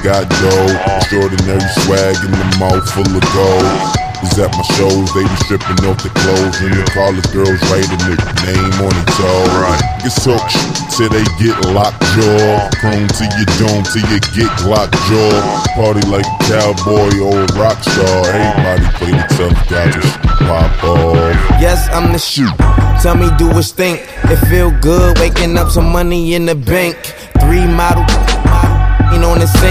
got dough. Extraordinary swag in the mouth full of gold. Is at my shows, they be stripping off the clothes, and the college girls writing their name on their toes. Get so till they get locked jaw. Chrome to your dome till you get locked jaw. Party like a cowboy or a rock star. Everybody play the tough guy, just pop off. Yes, I'm the shoot. Tell me, do it stink? It feel good waking up some money in the bank. 3 model on the sink.